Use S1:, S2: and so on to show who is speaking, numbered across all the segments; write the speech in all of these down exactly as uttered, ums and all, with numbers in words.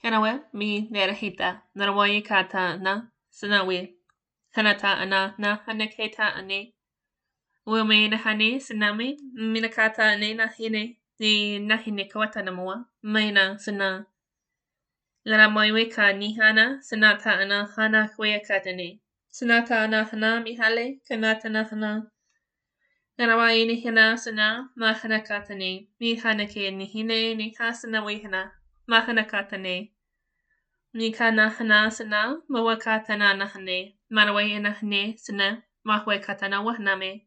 S1: Kanawe mi nerahita narawai kata na sanawi kanata ana na haneketa ane ume na hane sanami minakata ane na hine ni na hine kawata namoa maina sana laramaiwe ka ni hana sanata ana hana kwea katane sanata ana hana mihale kanata na hana narawai ni hana sana ma hana katane mi hanake ni hine ni hasana we hana ma hana katane ni kana hana sana mawakatana na hane marawai na hane sana mahwe katana wahname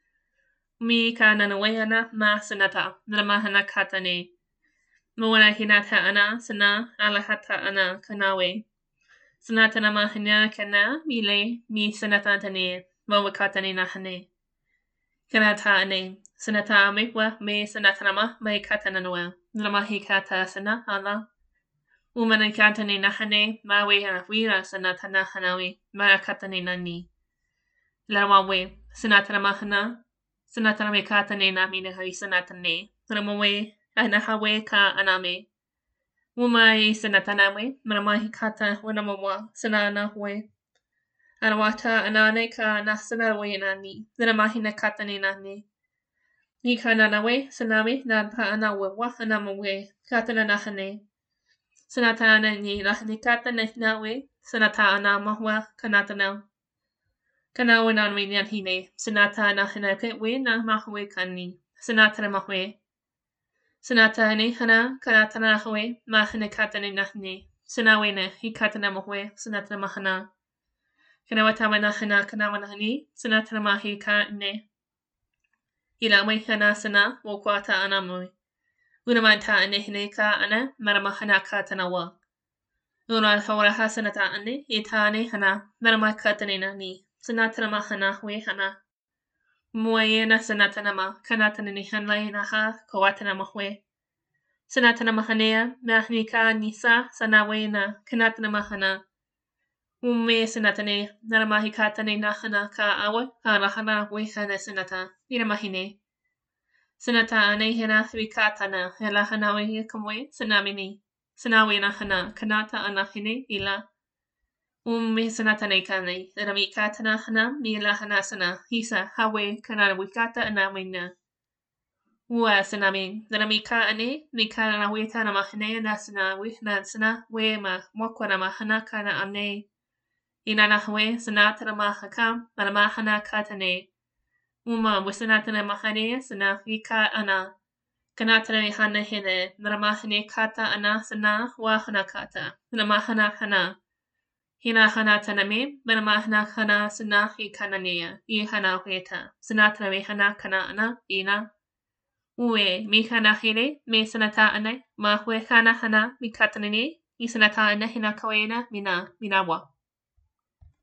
S1: mi kana na wayana ma sanata nama hana katane mawana hinata ana sana alahata ana kanawe sanata nama hana kana mile mi sanata tane mawakatane na hane kanata ane sanata mewa me sanata nama me katana noa nama hikata sana ala Umana katane na hane mawe hana wira sanata na hanawe mara katane na ni. Larawawe sanata na mahana sanata na me katane na mina hari sanata ne. Ramawe ana hawe ka aname. Umai sanata nawe maramahi kata wanamawa sanana we. Anawata anane ka na sanawe na ni. Ramahi na katane na ni. Ni kananawe saname na pa anawe wa anamawe katana na hane. Sanata na ni lahnikata na nawe sanata na mahwa kanata na kanawa na mi nyan hine sanata na hana ke we na mahwe kani sanata na mahwe sanata ne hana kanata na hwe ma hana kata ne na ne sanawe na hikata na mahwe sanata na mahana kanawa tama na hana kanawa na ni sanata na mahi ka ne ila we hana sana wokwata anamwe Unamanta ane hineka ana marama hana katana wa. Una hawara hasanata ane itane hana marama katane na ni. Sanatana hana we hana. Muayena sanatana ma kanatana ni hanlay na ha kawatana mahwe. Sanatana mahanea na hnika nisa sanawe na kanatana mahana. Ume sanatane naramahi katane na hana ka awa ka hana we hana sanata. Ina mahine. Sanata ane hena wikatana hela hanawe hikamwe sanamini sanawe na hana kanata ana hine ila umme sanata ne kane na mikatana hana mila hana sana hisa hawe kana wikata ana wina ua sanami na mika ane mika na wita na mahane na sana wihna sana we ma mokwa na mahana kana ane ina na hawe sanata na mahakam na mahana katane Uma wasanatana mahane sana wika ana. Kanatana hana hine. Naramahane kata ana sana wa hana kata. Namahana hana. Hina hana taname. Naramahana hana sana hi kananea. I hana weta. Sanatana me hana kana ana. Ina. Ue mi hana hine. Me sanata ana. Mahwe hana hana. Mi katanane. I sanata ana hina kawena. Mina. Minawa.